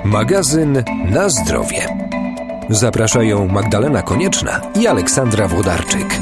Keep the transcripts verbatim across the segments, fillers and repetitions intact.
Magazyn Na zdrowie. Zapraszają Magdalena Konieczna i Aleksandra Włodarczyk.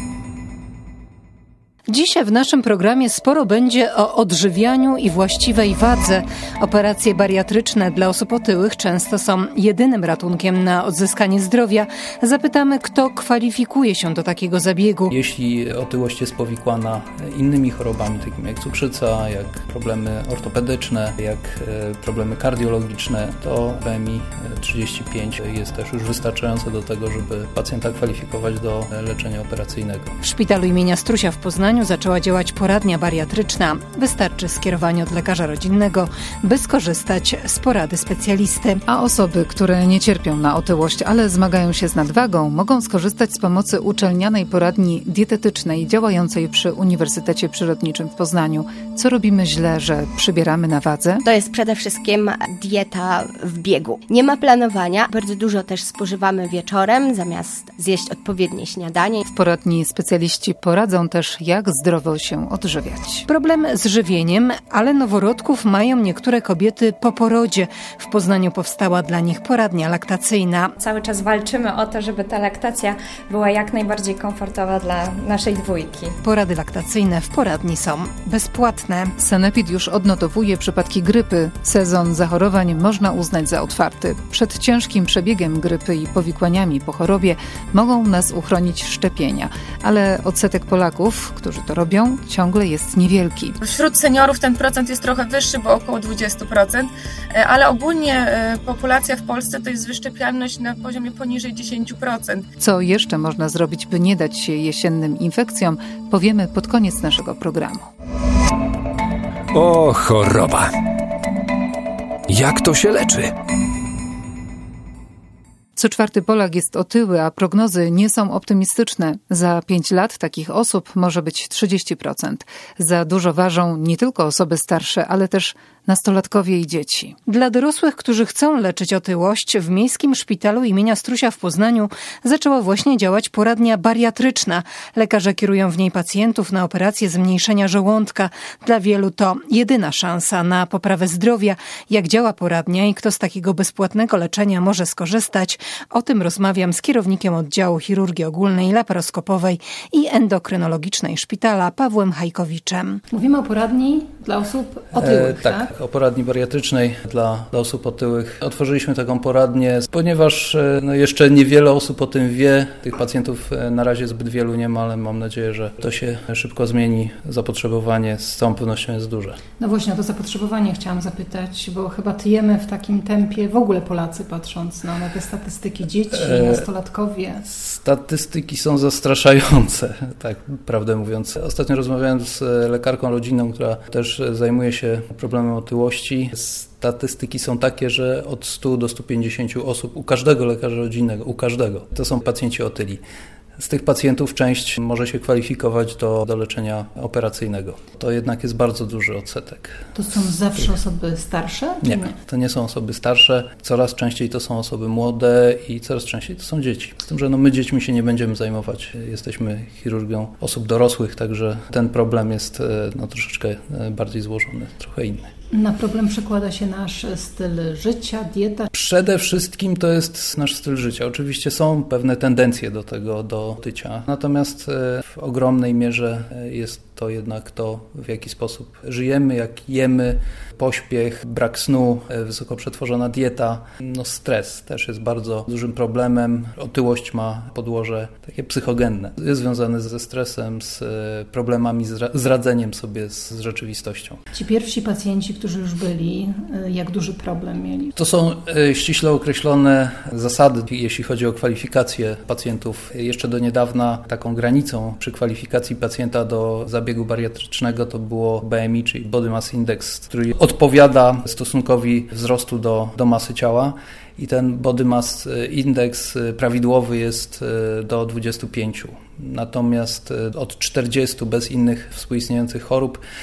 Dzisiaj w naszym programie sporo będzie o odżywianiu i właściwej wadze. Operacje bariatryczne dla osób otyłych często są jedynym ratunkiem na odzyskanie zdrowia. Zapytamy, kto kwalifikuje się do takiego zabiegu. Jeśli otyłość jest powikłana innymi chorobami, takimi jak cukrzyca, jak problemy ortopedyczne, jak problemy kardiologiczne, to B M I trzydzieści pięć jest też już wystarczające do tego, żeby pacjenta kwalifikować do leczenia operacyjnego. W szpitalu imienia Strusia w Poznaniu zaczęła działać poradnia bariatryczna. Wystarczy skierowanie od lekarza rodzinnego, by skorzystać z porady specjalisty. A osoby, które nie cierpią na otyłość, ale zmagają się z nadwagą, mogą skorzystać z pomocy uczelnianej poradni dietetycznej działającej przy Uniwersytecie Przyrodniczym w Poznaniu. Co robimy źle, że przybieramy na wadze? To jest przede wszystkim dieta w biegu. Nie ma planowania. Bardzo dużo też spożywamy wieczorem, zamiast zjeść odpowiednie śniadanie. W poradni specjaliści poradzą też, jak zdrowo się odżywiać. Problem z żywieniem, ale noworodków mają niektóre kobiety po porodzie. W Poznaniu powstała dla nich poradnia laktacyjna. Cały czas walczymy o to, żeby ta laktacja była jak najbardziej komfortowa dla naszej dwójki. Porady laktacyjne w poradni są bezpłatne. Sanepid już odnotowuje przypadki grypy. Sezon zachorowań można uznać za otwarty. Przed ciężkim przebiegiem grypy i powikłaniami po chorobie mogą nas uchronić szczepienia. Ale odsetek Polaków, którzy to robią, ciągle jest niewielki. Wśród seniorów ten procent jest trochę wyższy, bo około dwadzieścia procent, ale ogólnie populacja w Polsce to jest wyszczepialność na poziomie poniżej dziesięć procent. Co jeszcze można zrobić, by nie dać się jesiennym infekcjom, powiemy pod koniec naszego programu. O, choroba! Jak to się leczy? Co czwarty Polak jest otyły, a prognozy nie są optymistyczne. Za pięć lat takich osób może być trzydzieści procent. Za dużo ważą nie tylko osoby starsze, ale też nastolatkowie i dzieci. Dla dorosłych, którzy chcą leczyć otyłość, w Miejskim Szpitalu imienia Strusia w Poznaniu zaczęła właśnie działać poradnia bariatryczna. Lekarze kierują w niej pacjentów na operację zmniejszenia żołądka. Dla wielu to jedyna szansa na poprawę zdrowia. Jak działa poradnia i kto z takiego bezpłatnego leczenia może skorzystać? O tym rozmawiam z kierownikiem oddziału chirurgii ogólnej, laparoskopowej i endokrynologicznej szpitala Pawłem Hajkowiczem. Mówimy o poradni dla osób otyłych, e, tak? tak? O poradni bariatrycznej dla, dla osób otyłych. Otworzyliśmy taką poradnię, ponieważ no, jeszcze niewiele osób o tym wie. Tych pacjentów na razie zbyt wielu nie ma, ale mam nadzieję, że to się szybko zmieni. Zapotrzebowanie z całą pewnością jest duże. No właśnie o to zapotrzebowanie chciałam zapytać, bo chyba tyjemy w takim tempie w ogóle Polacy, patrząc na, na te statystyki dzieci, nastolatkowie. Statystyki są zastraszające, tak prawdę mówiąc. Ostatnio rozmawiałem z lekarką rodzinną, która też zajmuje się problemem otyłości. Statystyki są takie, że od stu do stu pięćdziesięciu osób u każdego lekarza rodzinnego, u każdego, to są pacjenci otyli. Z tych pacjentów część może się kwalifikować do, do leczenia operacyjnego. To jednak jest bardzo duży odsetek. To są zawsze osoby starsze? Nie, nie, to nie są osoby starsze. Coraz częściej to są osoby młode i coraz częściej to są dzieci. Z tym, że no my dziećmi się nie będziemy zajmować. Jesteśmy chirurgią osób dorosłych, także ten problem jest no, troszeczkę bardziej złożony, trochę inny. Na problem przekłada się nasz styl życia, dieta? Przede wszystkim to jest nasz styl życia. Oczywiście są pewne tendencje do tego, do tycia. Natomiast w ogromnej mierze jest to jednak to, w jaki sposób żyjemy, jak jemy, pośpiech, brak snu, wysoko przetworzona dieta. No stres też jest bardzo dużym problemem. Otyłość ma podłoże takie psychogenne. Jest związane ze stresem, z problemami, z radzeniem sobie z rzeczywistością. Ci pierwsi pacjenci, którzy już byli, jak duży problem mieli? To są ściśle określone zasady, jeśli chodzi o kwalifikację pacjentów. Jeszcze do niedawna taką granicą przy kwalifikacji pacjenta do zabiegu bariatrycznego to było B M I, czyli Body Mass Index, który odpowiada stosunkowi wzrostu do, do masy ciała. I ten Body Mass Index prawidłowy jest do dwudziestu pięciu. Natomiast od czterdziestu bez innych współistniejących chorób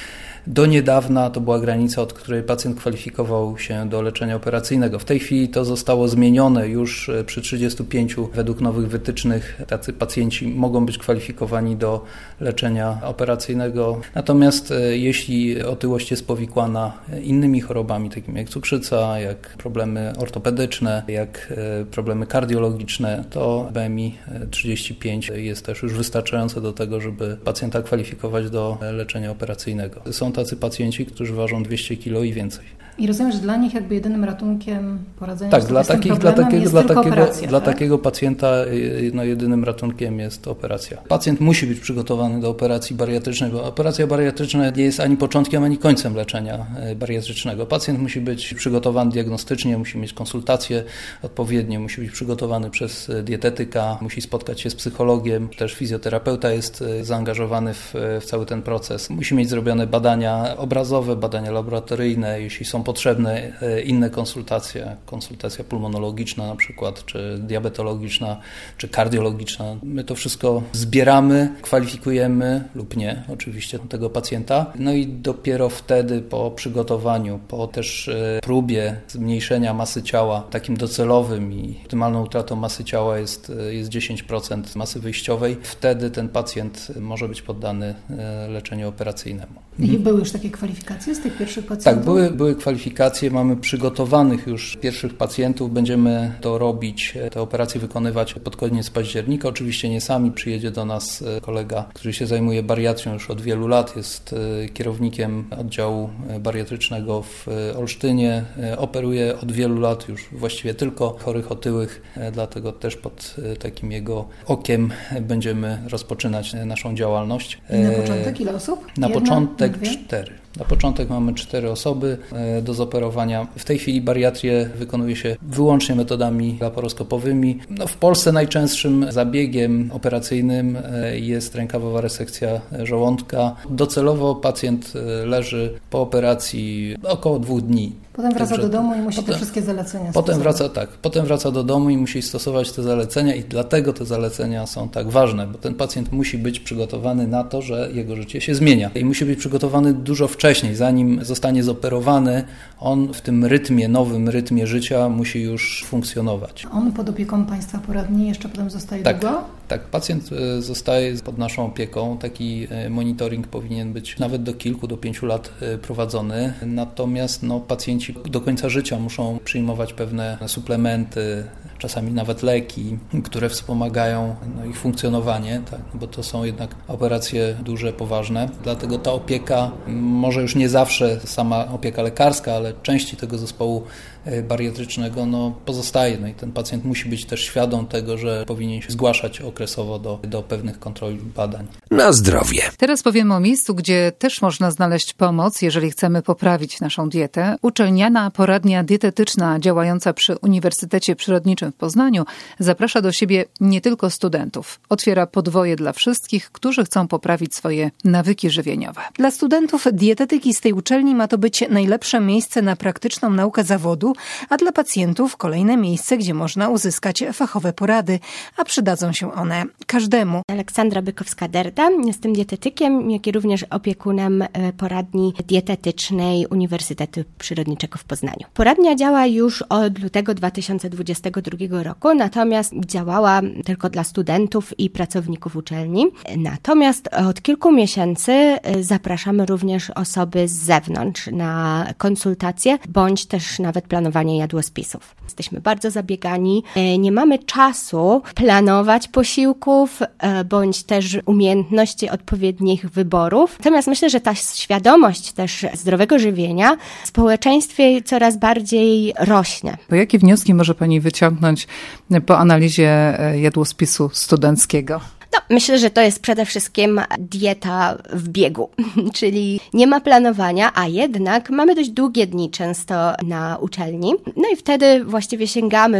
Do niedawna to była granica, od której pacjent kwalifikował się do leczenia operacyjnego. W tej chwili to zostało zmienione już przy trzydziestu pięciu według nowych wytycznych. Tacy pacjenci mogą być kwalifikowani do leczenia operacyjnego. Natomiast jeśli otyłość jest powikłana innymi chorobami, takimi jak cukrzyca, jak problemy ortopedyczne, jak problemy kardiologiczne, to B M I trzydzieści pięć jest też już wystarczające do tego, żeby pacjenta kwalifikować do leczenia operacyjnego. Są tacy pacjenci, którzy ważą dwieście kilo i więcej. I rozumiem, że dla nich jakby jedynym ratunkiem poradzenia tak, z dla tym takich, problemem dla takiego, jest dla tylko takiego, operacja, dla tak? takiego pacjenta no, jedynym ratunkiem jest operacja. Pacjent musi być przygotowany do operacji bariatrycznej, bo operacja bariatryczna nie jest ani początkiem, ani końcem leczenia bariatrycznego. Pacjent musi być przygotowany diagnostycznie, musi mieć konsultacje odpowiednie, musi być przygotowany przez dietetyka, musi spotkać się z psychologiem, też fizjoterapeuta jest zaangażowany w, w cały ten proces. Musi mieć zrobione badania obrazowe, badania laboratoryjne, jeśli są potrzebne inne konsultacje, konsultacja pulmonologiczna na przykład, czy diabetologiczna, czy kardiologiczna. My to wszystko zbieramy, kwalifikujemy lub nie oczywiście tego pacjenta. No i dopiero wtedy po przygotowaniu, po też próbie zmniejszenia masy ciała takim docelowym i optymalną utratą masy ciała jest, jest dziesięć procent masy wyjściowej, wtedy ten pacjent może być poddany leczeniu operacyjnemu. I były już takie kwalifikacje z tych pierwszych pacjentów? Tak, były, były kwalifikacje, mamy przygotowanych już pierwszych pacjentów, będziemy to robić, te operacje wykonywać pod koniec października. Oczywiście nie sami, przyjedzie do nas kolega, który się zajmuje bariatrią już od wielu lat, jest kierownikiem oddziału bariatrycznego w Olsztynie, operuje od wielu lat już właściwie tylko chorych otyłych, dlatego też pod takim jego okiem będziemy rozpoczynać naszą działalność. I na początek ile osób? Na Jedna, początek dwie? cztery. Na początek mamy cztery osoby do zoperowania. W tej chwili bariatrię wykonuje się wyłącznie metodami laparoskopowymi. No, w Polsce najczęstszym zabiegiem operacyjnym jest rękawowa resekcja żołądka. Docelowo pacjent leży po operacji około dwóch dni. Potem wraca Także do domu i musi potem, te wszystkie zalecenia Potem stosować. wraca tak, potem wraca do domu i musi stosować te zalecenia i dlatego te zalecenia są tak ważne, bo ten pacjent musi być przygotowany na to, że jego życie się zmienia i musi być przygotowany dużo wcześniej, zanim zostanie zoperowany, on w tym rytmie, nowym rytmie życia musi już funkcjonować. On pod opieką Państwa poradni jeszcze potem zostaje tak, długo? Tak, pacjent zostaje pod naszą opieką. Taki monitoring powinien być nawet do kilku, do pięciu lat prowadzony. Natomiast no, pacjenci do końca życia muszą przyjmować pewne suplementy, czasami nawet leki, które wspomagają no, ich funkcjonowanie, tak, bo to są jednak operacje duże, poważne. Dlatego ta opieka, może już nie zawsze sama opieka lekarska, ale części tego zespołu bariatrycznego no, pozostaje. No i ten pacjent musi być też świadom tego, że powinien się zgłaszać okresowo do, do pewnych kontroli badań. Na zdrowie. Teraz powiemy o miejscu, gdzie też można znaleźć pomoc, jeżeli chcemy poprawić naszą dietę. Uczelniana poradnia dietetyczna działająca przy Uniwersytecie Przyrodniczym w Poznaniu zaprasza do siebie nie tylko studentów. Otwiera podwoje dla wszystkich, którzy chcą poprawić swoje nawyki żywieniowe. Dla studentów dietetyki z tej uczelni ma to być najlepsze miejsce na praktyczną naukę zawodu, a dla pacjentów kolejne miejsce, gdzie można uzyskać fachowe porady, a przydadzą się one każdemu. Aleksandra Bykowska-Derda, jestem dietetykiem, jak i również opiekunem poradni dietetycznej Uniwersytetu Przyrodniczego w Poznaniu. Poradnia działa już od lutego dwa tysiące dwudziestego drugiego roku, natomiast działała tylko dla studentów i pracowników uczelni. Natomiast od kilku miesięcy zapraszamy również osoby z zewnątrz na konsultacje, bądź też nawet planowanie jadłospisów. Jesteśmy bardzo zabiegani, nie mamy czasu planować posiłków, bądź też umiejętności odpowiednich wyborów. Natomiast myślę, że ta świadomość też zdrowego żywienia w społeczeństwie coraz bardziej rośnie. To jakie wnioski może Pani wyciągnąć po analizie jadłospisu studenckiego? No, myślę, że to jest przede wszystkim dieta w biegu, czyli nie ma planowania, a jednak mamy dość długie dni często na uczelni. No i wtedy właściwie sięgamy w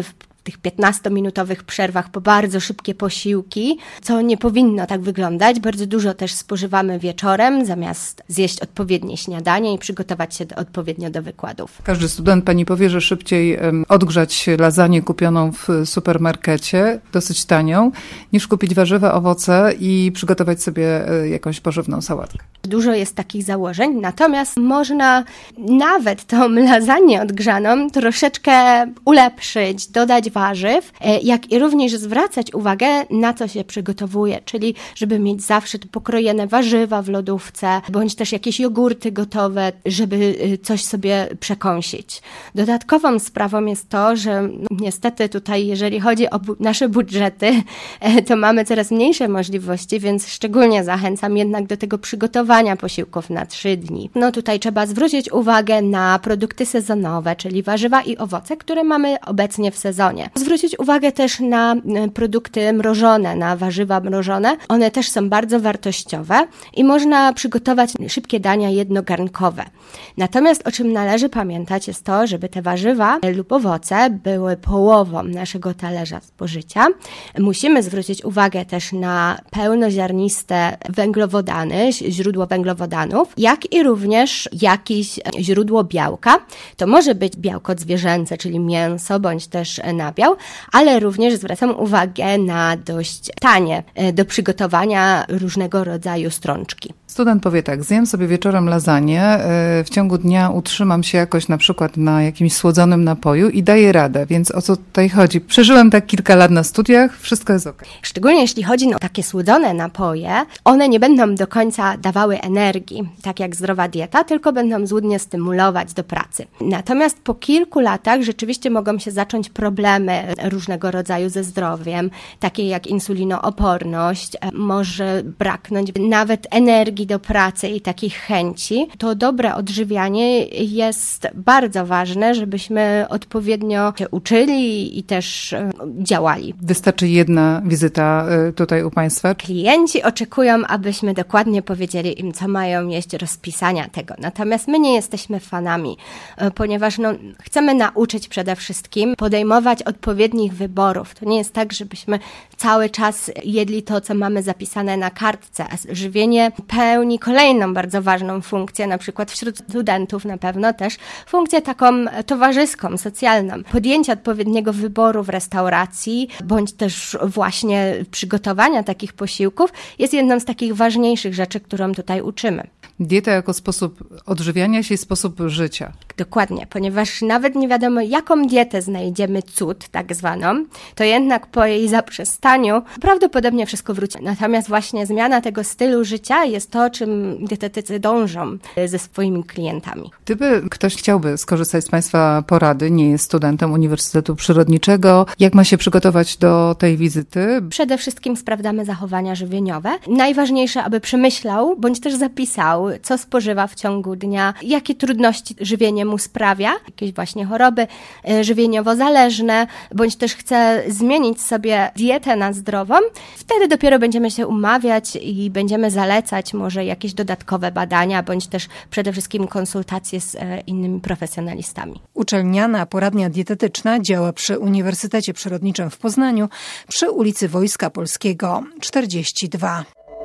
tych piętnastominutowych przerwach po bardzo szybkie posiłki, co nie powinno tak wyglądać. Bardzo dużo też spożywamy wieczorem, zamiast zjeść odpowiednie śniadanie i przygotować się do, odpowiednio do wykładów. Każdy student pani powie, że szybciej odgrzać lasagne kupioną w supermarkecie, dosyć tanią, niż kupić warzywa, owoce i przygotować sobie jakąś pożywną sałatkę. Dużo jest takich założeń, natomiast można nawet tą lasagne odgrzaną troszeczkę ulepszyć, dodać warzyw, jak i również zwracać uwagę, na co się przygotowuje, czyli żeby mieć zawsze pokrojone warzywa w lodówce, bądź też jakieś jogurty gotowe, żeby coś sobie przekąsić. Dodatkową sprawą jest to, że niestety tutaj, jeżeli chodzi o bu- nasze budżety, to mamy coraz mniejsze możliwości, więc szczególnie zachęcam jednak do tego przygotowania posiłków na trzy dni. No tutaj trzeba zwrócić uwagę na produkty sezonowe, czyli warzywa i owoce, które mamy obecnie w sezonie. Zwrócić uwagę też na produkty mrożone, na warzywa mrożone. One też są bardzo wartościowe i można przygotować szybkie dania jednogarnkowe. Natomiast o czym należy pamiętać jest to, żeby te warzywa lub owoce były połową naszego talerza spożycia. Musimy zwrócić uwagę też na pełnoziarniste węglowodany, źródło węglowodanów, jak i również jakieś źródło białka. To może być białko zwierzęce, czyli mięso, bądź też nabiał, ale również zwracam uwagę na dość tanie do przygotowania różnego rodzaju strączki. Student powie tak, zjem sobie wieczorem lasagne, w ciągu dnia utrzymam się jakoś na przykład na jakimś słodzonym napoju i daję radę, więc o co tutaj chodzi? Przeżyłem tak kilka lat na studiach, wszystko jest okej. Szczególnie jeśli chodzi o takie słodzone napoje, one nie będą do końca dawały energii, tak jak zdrowa dieta, tylko będą złudnie stymulować do pracy. Natomiast po kilku latach rzeczywiście mogą się zacząć problemy różnego rodzaju ze zdrowiem, takie jak insulinooporność, może braknąć nawet energii do pracy i takich chęci. To dobre odżywianie jest bardzo ważne, żebyśmy odpowiednio się uczyli i też działali. Wystarczy jedna wizyta tutaj u Państwa? Klienci oczekują, abyśmy dokładnie powiedzieli im, co mają jeść, rozpisania tego. Natomiast my nie jesteśmy fanami, ponieważ no, chcemy nauczyć przede wszystkim podejmować odpowiednich wyborów. To nie jest tak, żebyśmy cały czas jedli to, co mamy zapisane na kartce. Żywienie pełni kolejną bardzo ważną funkcję, na przykład wśród studentów na pewno też funkcję taką towarzyską, socjalną. Podjęcie odpowiedniego wyboru w restauracji, bądź też właśnie przygotowania takich posiłków jest jedną z takich ważniejszych rzeczy, którą tutaj uczymy. Dieta jako sposób odżywiania się i sposób życia. Dokładnie, ponieważ nawet nie wiadomo, jaką dietę znajdziemy cud, tak zwaną, to jednak po jej zaprzestaniu prawdopodobnie wszystko wróci. Natomiast właśnie zmiana tego stylu życia jest to, czym dietetycy dążą ze swoimi klientami. Gdyby ktoś chciałby skorzystać z Państwa porady, nie jest studentem Uniwersytetu Przyrodniczego, jak ma się przygotować do tej wizyty? Przede wszystkim sprawdzamy zachowania żywieniowe. Najważniejsze, aby przemyślał, bądź też zapisał, co spożywa w ciągu dnia, jakie trudności żywienie mu sprawia, jakieś właśnie choroby żywieniowo-zależne, bądź też chce zmienić sobie dietę na zdrową. Wtedy dopiero będziemy się umawiać i będziemy zalecać może jakieś dodatkowe badania, bądź też przede wszystkim konsultacje z innymi profesjonalistami. Uczelniana poradnia dietetyczna działa przy Uniwersytecie Przyrodniczym w Poznaniu przy ulicy Wojska Polskiego czterdzieści dwa.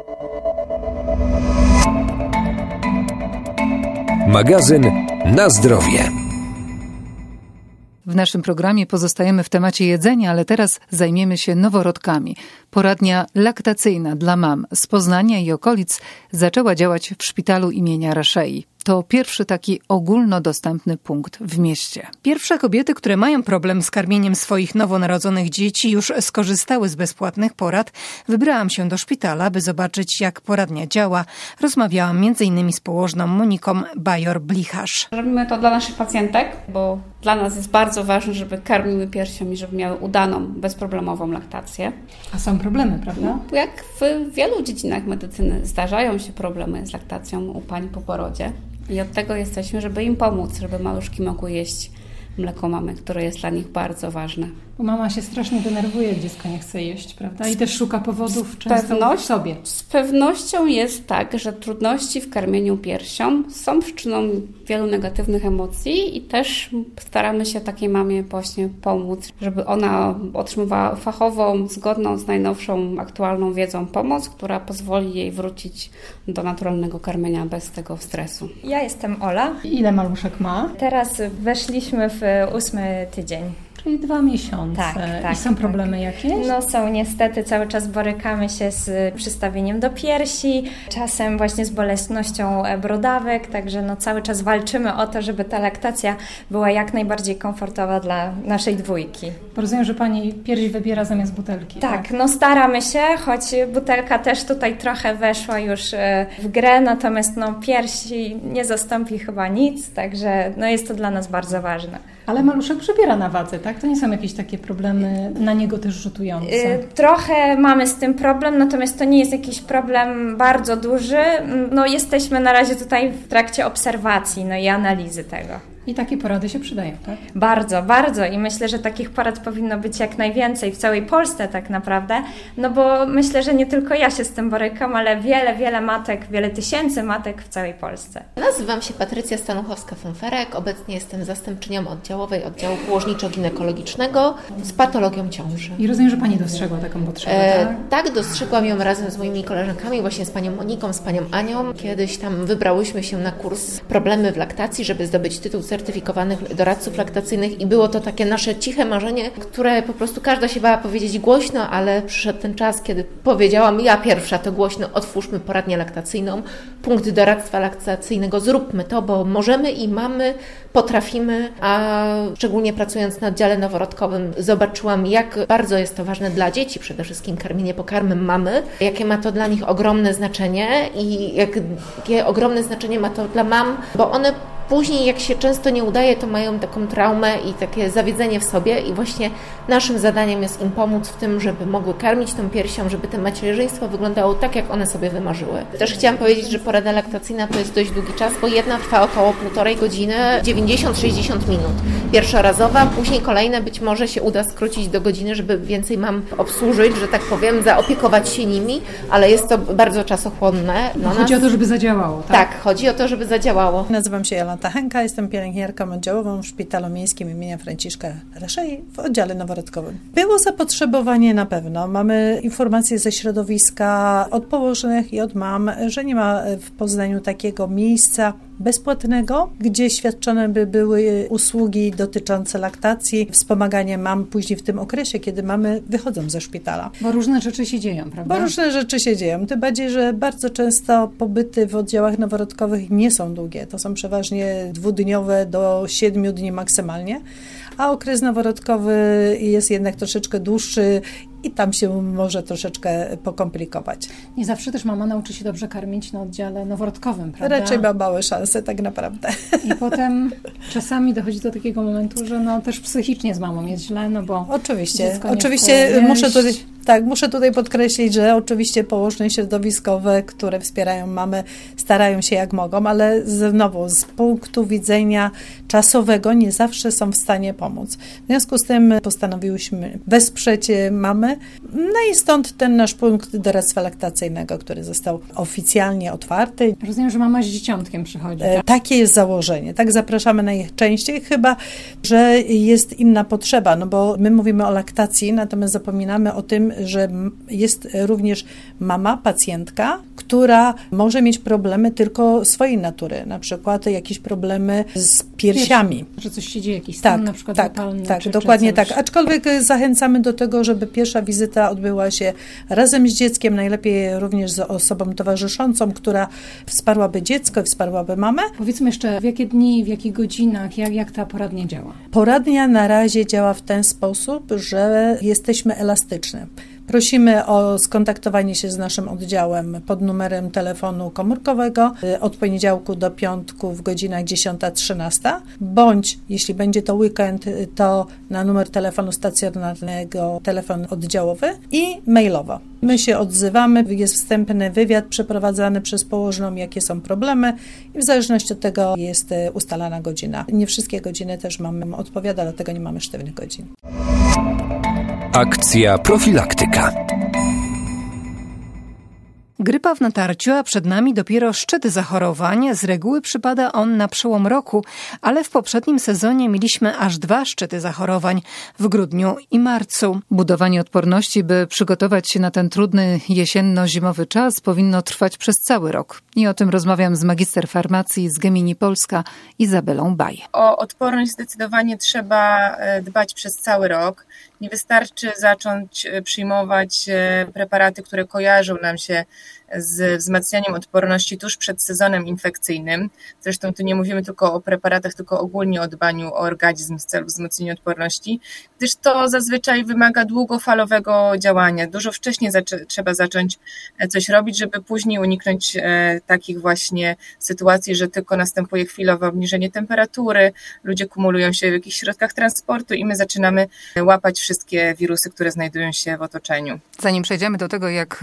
Magazyn Na Zdrowie. W naszym programie pozostajemy w temacie jedzenia, ale teraz zajmiemy się noworodkami. Poradnia laktacyjna dla mam z Poznania i okolic zaczęła działać w szpitalu imienia Raszei. To pierwszy taki ogólnodostępny punkt w mieście. Pierwsze kobiety, które mają problem z karmieniem swoich nowonarodzonych dzieci, już skorzystały z bezpłatnych porad. Wybrałam się do szpitala, by zobaczyć, jak poradnia działa. Rozmawiałam między innymi z położną Moniką Bajor-Blicharz. Robimy to dla naszych pacjentek, bo dla nas jest bardzo ważne, żeby karmiły piersią i żeby miały udaną, bezproblemową laktację. A są problemy, prawda? No, jak w wielu dziedzinach medycyny zdarzają się problemy z laktacją u pań po porodzie. I od tego jesteśmy, żeby im pomóc, żeby maluszki mogły jeść mleko mamy, które jest dla nich bardzo ważne. Bo mama się strasznie denerwuje, jak dziecko nie chce jeść, prawda? I też szuka powodów często Pewność, w sobie. Z pewnością jest tak, że trudności w karmieniu piersią są przyczyną wielu negatywnych emocji i też staramy się takiej mamie właśnie pomóc, żeby ona otrzymywała fachową, zgodną z najnowszą, aktualną wiedzą pomoc, która pozwoli jej wrócić do naturalnego karmienia bez tego stresu. Ja jestem Ola. Ile maluszek ma? Teraz weszliśmy w ósmy tydzień. Czyli dwa miesiące. Tak, tak, I są problemy tak. jakieś? No są niestety, cały czas borykamy się z przystawieniem do piersi, czasem właśnie z bolesnością brodawek, także no cały czas walczymy o to, żeby ta laktacja była jak najbardziej komfortowa dla naszej dwójki. Bo rozumiem, że Pani pierś wybiera zamiast butelki. Tak, tak, no staramy się, choć butelka też tutaj trochę weszła już w grę, natomiast no piersi nie zastąpi chyba nic, także no jest to dla nas bardzo ważne. Ale maluszek przybiera na wadze, tak? To nie są jakieś takie problemy na niego też rzutujące? Trochę mamy z tym problem, natomiast to nie jest jakiś problem bardzo duży. No jesteśmy na razie tutaj w trakcie obserwacji, no i analizy tego. I takie porady się przydają, tak? Bardzo, bardzo i myślę, że takich porad powinno być jak najwięcej w całej Polsce tak naprawdę, no bo myślę, że nie tylko ja się z tym borykam, ale wiele, wiele matek, wiele tysięcy matek w całej Polsce. Nazywam się Patrycja Stanuchowska-Fonferek, obecnie jestem zastępczynią oddziałowej oddziału położniczo-ginekologicznego z patologią ciąży. I rozumiem, że Pani dostrzegła taką potrzebę, e, tak? Tak, dostrzegłam ją razem z moimi koleżankami, właśnie z Panią Moniką, z Panią Anią. Kiedyś tam wybrałyśmy się na kurs Problemy w laktacji, żeby zdobyć tytuł certyfikowanych doradców laktacyjnych i było to takie nasze ciche marzenie, które po prostu każda się bała powiedzieć głośno, ale przyszedł ten czas, kiedy powiedziałam ja pierwsza to głośno, otwórzmy poradnię laktacyjną, punkt doradztwa laktacyjnego, zróbmy to, bo możemy i mamy, potrafimy, a szczególnie pracując na oddziale noworodkowym zobaczyłam, jak bardzo jest to ważne dla dzieci, przede wszystkim karmienie pokarmem mamy, jakie ma to dla nich ogromne znaczenie i jakie ogromne znaczenie ma to dla mam, bo one później, jak się często nie udaje, to mają taką traumę i takie zawiedzenie w sobie i właśnie naszym zadaniem jest im pomóc w tym, żeby mogły karmić tą piersią, żeby to macierzyństwo wyglądało tak, jak one sobie wymarzyły. Też chciałam powiedzieć, że porada laktacyjna to jest dość długi czas, bo jedna trwa około półtorej godziny, dziewięćdziesiąt do sześćdziesięciu minut. Pierwszorazowa, później kolejne być może się uda skrócić do godziny, żeby więcej mam obsłużyć, że tak powiem, zaopiekować się nimi, ale jest to bardzo czasochłonne. No chodzi nas... o to, żeby zadziałało, tak? Tak, chodzi o to, żeby zadziałało. Nazywam się Jolanta Henka, jestem pielęgniarką oddziałową w Szpitalu Miejskim imienia Franciszka Reszei w oddziale noworodkowym. Było zapotrzebowanie na pewno. Mamy informacje ze środowiska od położnych i od mam, że nie ma w Poznaniu takiego miejsca bezpłatnego, gdzie świadczone by były usługi dotyczące laktacji, wspomagania mam później w tym okresie, kiedy mamy wychodzą ze szpitala. Bo różne rzeczy się dzieją, prawda? Bo różne rzeczy się dzieją. Tym bardziej, że bardzo często pobyty w oddziałach noworodkowych nie są długie. To są przeważnie dwudniowe do siedmiu dni maksymalnie, a okres noworodkowy jest jednak troszeczkę dłuższy i tam się może troszeczkę pokomplikować. Nie zawsze też mama nauczy się dobrze karmić na oddziale noworodkowym, prawda? Raczej ma małe szanse, tak naprawdę. I potem czasami dochodzi do takiego momentu, że no też psychicznie z mamą jest źle, no bo oczywiście, oczywiście muszę tutaj, tak, muszę tutaj podkreślić, że oczywiście położne środowiskowe, które wspierają mamę, starają się jak mogą, ale znowu z punktu widzenia czasowego nie zawsze są w stanie pomóc. W związku z tym postanowiłyśmy wesprzeć mamę. No i stąd ten nasz punkt doradztwa laktacyjnego, który został oficjalnie otwarty. Rozumiem, że mama z dzieciątkiem przychodzi. Tak? Takie jest założenie. Tak zapraszamy najczęściej, chyba że jest inna potrzeba, no bo my mówimy o laktacji, natomiast zapominamy o tym, że jest również mama, pacjentka, która może mieć problemy tylko swojej natury, na przykład jakieś problemy z piersiami. Że coś się dzieje, jakiś stan tak, na przykład tak, zapalny. Tak, czy, dokładnie czy coś. tak. Aczkolwiek zachęcamy do tego, żeby pierwsza wizyta odbyła się razem z dzieckiem, najlepiej również z osobą towarzyszącą, która wsparłaby dziecko i wsparłaby mamę. Powiedzmy jeszcze, w jakie dni, w jakich godzinach, jak, jak ta poradnia działa? Poradnia na razie działa w ten sposób, że jesteśmy elastyczne. Prosimy o skontaktowanie się z naszym oddziałem pod numerem telefonu komórkowego od poniedziałku do piątku w godzinach dziesiąta trzynasta, bądź jeśli będzie to weekend, to na numer telefonu stacjonarnego, telefon oddziałowy i mailowo. My się odzywamy, jest wstępny wywiad przeprowadzany przez położną, jakie są problemy i w zależności od tego jest ustalana godzina. Nie wszystkie godziny też mamy odpowiada, dlatego nie mamy sztywnych godzin. Akcja profilaktyka. Grypa w natarciu, a przed nami dopiero szczyt zachorowań. Z reguły przypada on na przełom roku, ale w poprzednim sezonie mieliśmy aż dwa szczyty zachorowań w grudniu i marcu. Budowanie odporności, by przygotować się na ten trudny jesienno-zimowy czas, powinno trwać przez cały rok. I o tym rozmawiam z magister farmacji z Gemini Polska Izabelą Baj. O odporność zdecydowanie trzeba dbać przez cały rok. Nie wystarczy zacząć przyjmować preparaty, które kojarzą nam się z wzmacnianiem odporności tuż przed sezonem infekcyjnym. Zresztą tu nie mówimy tylko o preparatach, tylko ogólnie o dbaniu o organizm w celu wzmocnienia odporności, gdyż to zazwyczaj wymaga długofalowego działania. Dużo wcześniej zaczę- trzeba zacząć coś robić, żeby później uniknąć e, takich właśnie sytuacji, że tylko następuje chwilowe obniżenie temperatury, ludzie kumulują się w jakichś środkach transportu i my zaczynamy łapać wszystkie wirusy, które znajdują się w otoczeniu. Zanim przejdziemy do tego, jak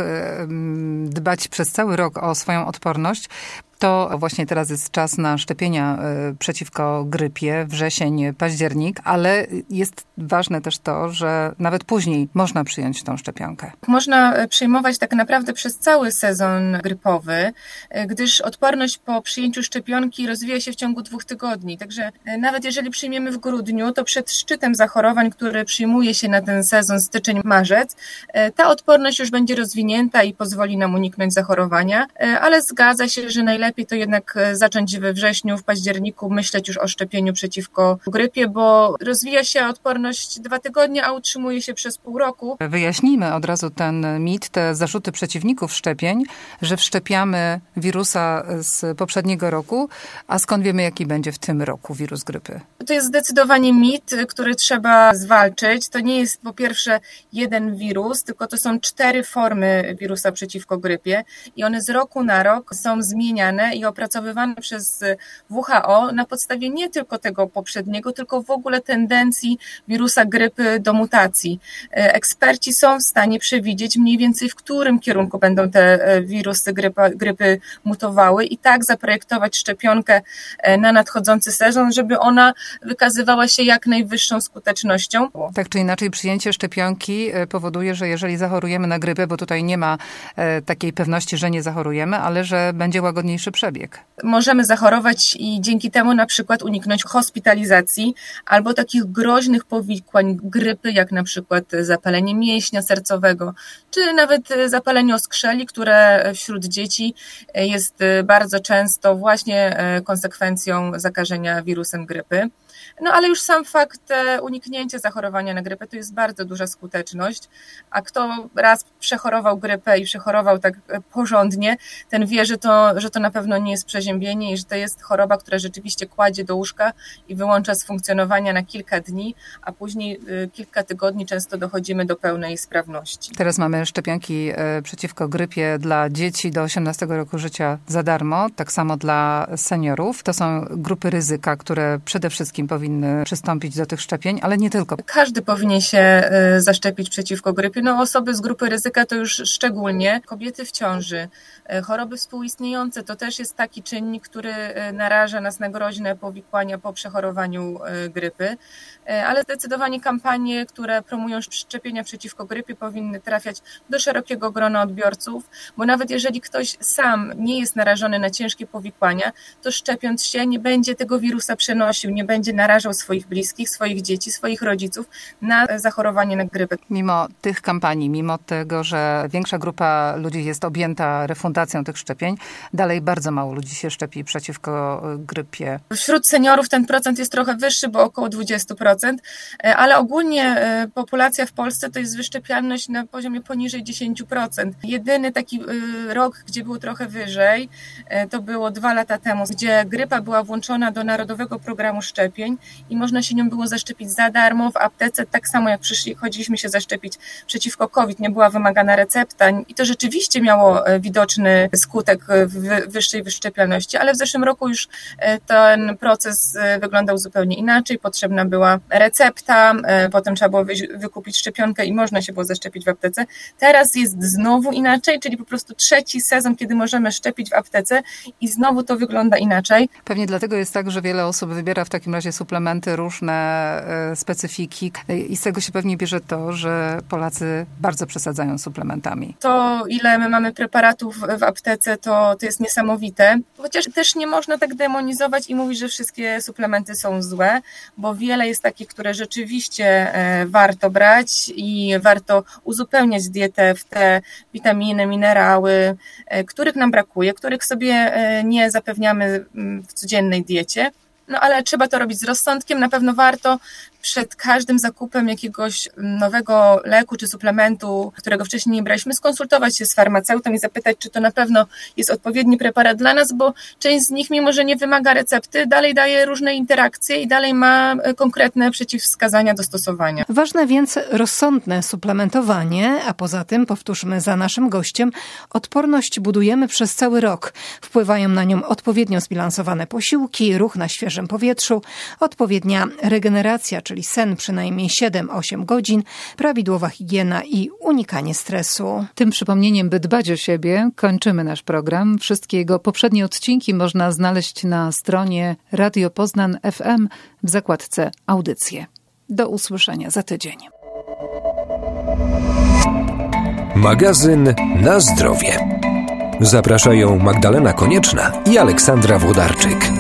dbać przez cały rok o swoją odporność, to właśnie teraz jest czas na szczepienia przeciwko grypie, wrzesień, październik, ale jest ważne też to, że nawet później można przyjąć tą szczepionkę. Można przyjmować tak naprawdę przez cały sezon grypowy, gdyż odporność po przyjęciu szczepionki rozwija się w ciągu dwóch tygodni. Także nawet jeżeli przyjmiemy w grudniu, to przed szczytem zachorowań, który przyjmuje się na ten sezon styczeń-marzec, ta odporność już będzie rozwinięta i pozwoli nam uniknąć zachorowania, ale zgadza się, że najlepiej Lepiej to jednak zacząć we wrześniu, w październiku myśleć już o szczepieniu przeciwko grypie, bo rozwija się odporność dwa tygodnie, a utrzymuje się przez pół roku. Wyjaśnijmy od razu ten mit, te zarzuty przeciwników szczepień, że wszczepiamy wirusa z poprzedniego roku, a skąd wiemy, jaki będzie w tym roku wirus grypy? To jest zdecydowanie mit, który trzeba zwalczyć. To nie jest po pierwsze jeden wirus, tylko to są cztery formy wirusa przeciwko grypie i one z roku na rok są zmieniane i opracowywane przez W H O na podstawie nie tylko tego poprzedniego, tylko w ogóle tendencji wirusa grypy do mutacji. Eksperci są w stanie przewidzieć mniej więcej, w którym kierunku będą te wirusy grypa, grypy mutowały i tak zaprojektować szczepionkę na nadchodzący sezon, żeby ona wykazywała się jak najwyższą skutecznością. Tak czy inaczej przyjęcie szczepionki powoduje, że jeżeli zachorujemy na grypę, bo tutaj nie ma takiej pewności, że nie zachorujemy, ale że będzie łagodniejszy przebieg. Możemy zachorować i dzięki temu na przykład uniknąć hospitalizacji albo takich groźnych powikłań grypy, jak na przykład zapalenie mięśnia sercowego, czy nawet zapalenie oskrzeli, które wśród dzieci jest bardzo często właśnie konsekwencją zakażenia wirusem grypy. No ale już sam fakt uniknięcia zachorowania na grypę to jest bardzo duża skuteczność, a kto raz przechorował grypę i przechorował tak porządnie, ten wie, że to, że to na pewno nie jest przeziębienie i że to jest choroba, która rzeczywiście kładzie do łóżka i wyłącza z funkcjonowania na kilka dni, a później kilka tygodni często dochodzimy do pełnej sprawności. Teraz mamy szczepionki przeciwko grypie dla dzieci do osiemnastego roku życia za darmo, tak samo dla seniorów. To są grupy ryzyka, które przede wszystkim powinny przystąpić do tych szczepień, ale nie tylko. Każdy powinien się zaszczepić przeciwko grypie. No osoby z grupy ryzyka to już szczególnie. Kobiety w ciąży, choroby współistniejące to też jest taki czynnik, który naraża nas na groźne powikłania po przechorowaniu grypy, ale zdecydowanie kampanie, które promują szczepienia przeciwko grypie powinny trafiać do szerokiego grona odbiorców, bo nawet jeżeli ktoś sam nie jest narażony na ciężkie powikłania, to szczepiąc się nie będzie tego wirusa przenosił, nie będzie narażał swoich bliskich, swoich dzieci, swoich rodziców na zachorowanie na grypę. Mimo tych kampanii, mimo tego, że większa grupa ludzi jest objęta refundacją tych szczepień, dalej bardzo mało ludzi się szczepi przeciwko grypie. Wśród seniorów ten procent jest trochę wyższy, bo około dwadzieścia procent, ale ogólnie populacja w Polsce to jest wyszczepialność na poziomie poniżej dziesięć procent. Jedyny taki rok, gdzie było trochę wyżej, to było dwa lata temu, gdzie grypa była włączona do Narodowego Programu Szczepień i można się nią było zaszczepić za darmo w aptece, tak samo jak przyszli, chodziliśmy się zaszczepić przeciwko COVID, nie była wymagana recepta i to rzeczywiście miało widoczny skutek w wyższej wyszczepialności, ale w zeszłym roku już ten proces wyglądał zupełnie inaczej. Potrzebna była recepta, potem trzeba było wykupić szczepionkę i można się było zaszczepić w aptece. Teraz jest znowu inaczej, czyli po prostu trzeci sezon, kiedy możemy szczepić w aptece i znowu to wygląda inaczej. Pewnie dlatego jest tak, że wiele osób wybiera w takim razie suplementy, różne specyfiki i z tego się pewnie bierze to, że Polacy bardzo przesadzają suplementami. To, ile my mamy preparatów w aptece, to, to jest niesamowite. Chociaż też nie można tak demonizować i mówić, że wszystkie suplementy są złe, bo wiele jest takich, które rzeczywiście warto brać i warto uzupełniać dietę w te witaminy, minerały, których nam brakuje, których sobie nie zapewniamy w codziennej diecie. No ale trzeba to robić z rozsądkiem, na pewno warto przed każdym zakupem jakiegoś nowego leku czy suplementu, którego wcześniej nie braliśmy, skonsultować się z farmaceutą i zapytać, czy to na pewno jest odpowiedni preparat dla nas, bo część z nich, mimo że nie wymaga recepty, dalej daje różne interakcje i dalej ma konkretne przeciwwskazania do stosowania. Ważne więc rozsądne suplementowanie, a poza tym, powtórzmy za naszym gościem, odporność budujemy przez cały rok. Wpływają na nią odpowiednio zbilansowane posiłki, ruch na świeżym powietrzu, odpowiednia regeneracja, czyli sen przynajmniej siedem osiem godzin, prawidłowa higiena i unikanie stresu. Tym przypomnieniem, by dbać o siebie, kończymy nasz program. Wszystkie jego poprzednie odcinki można znaleźć na stronie Radio Poznań F M w zakładce Audycje. Do usłyszenia za tydzień. Magazyn Na zdrowie. Zapraszają Magdalena Konieczna i Aleksandra Włodarczyk.